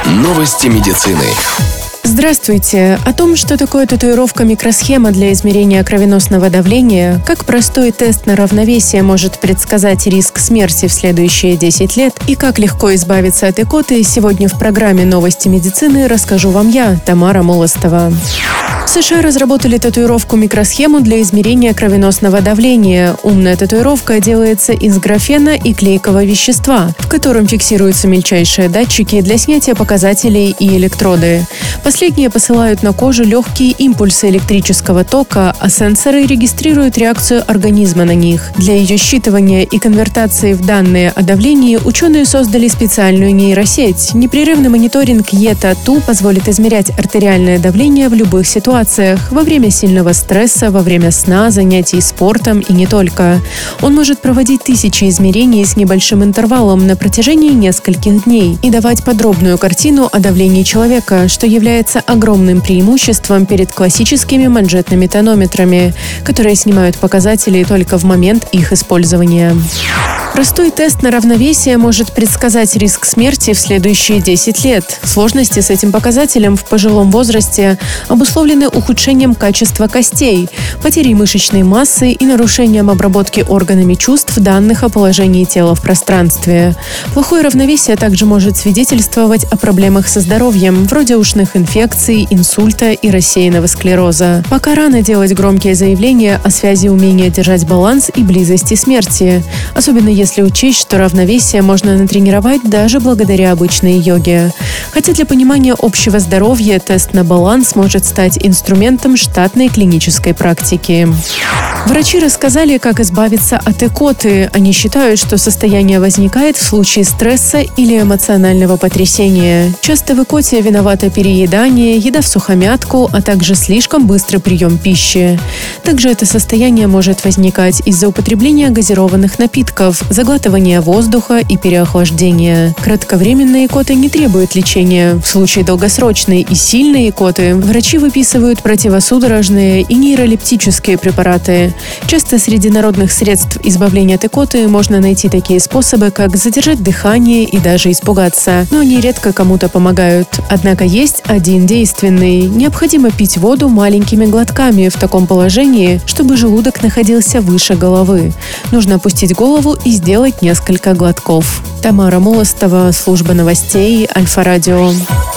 Новости медицины. Здравствуйте! О том, что такое татуировка-микросхема для измерения кровеносного давления, как простой тест на равновесие может предсказать риск смерти в следующие 10 лет и как легко избавиться от икоты, сегодня в программе «Новости медицины» расскажу вам я, Тамара Молостова. В США разработали татуировку-микросхему для измерения кровеносного давления. Умная татуировка делается из графена и клейкого вещества, в котором фиксируются мельчайшие датчики для снятия показателей и электроды. Последние посылают на кожу легкие импульсы электрического тока, а сенсоры регистрируют реакцию организма на них. Для ее считывания и конвертации в данные о давлении ученые создали специальную нейросеть. Непрерывный мониторинг ЕТА-2 позволит измерять артериальное давление в любых ситуациях – во время сильного стресса, во время сна, занятий спортом и не только. Он может проводить тысячи измерений с небольшим интервалом на протяжении нескольких дней и давать подробную картину о давлении человека, что является огромным преимуществом перед классическими манжетными тонометрами, которые снимают показатели только в момент их использования. Простой тест на равновесие может предсказать риск смерти в следующие 10 лет. Сложности с этим показателем в пожилом возрасте обусловлены ухудшением качества костей, потерей мышечной массы и нарушением обработки органами чувств данных о положении тела в пространстве. Плохое равновесие также может свидетельствовать о проблемах со здоровьем, вроде ушных инфекций, инсульта и рассеянного склероза. Пока рано делать громкие заявления о связи умения держать баланс и близости смерти, особенно если учесть, что равновесие можно натренировать даже благодаря обычной йоге. Хотя для понимания общего здоровья тест на баланс может стать инструментом штатной клинической практики. Врачи рассказали, как избавиться от икоты. Они считают, что состояние возникает в случае стресса или эмоционального потрясения. Часто в икоте виновато переедание, еда всухомятку, а также слишком быстрый прием пищи. Также это состояние может возникать из-за употребления газированных напитков, заглатывания воздуха и переохлаждения. Кратковременные икоты не требуют лечения. В случае долгосрочной и сильной икоты врачи выписывают противосудорожные и нейролептические препараты. Часто среди народных средств избавления от икоты можно найти такие способы, как задержать дыхание и даже испугаться, но они редко кому-то помогают. Однако есть один действенный. Необходимо пить воду маленькими глотками в таком положении, чтобы желудок находился выше головы. Нужно опустить голову и сделать несколько глотков. Тамара Молостова, служба новостей Альфа-Радио.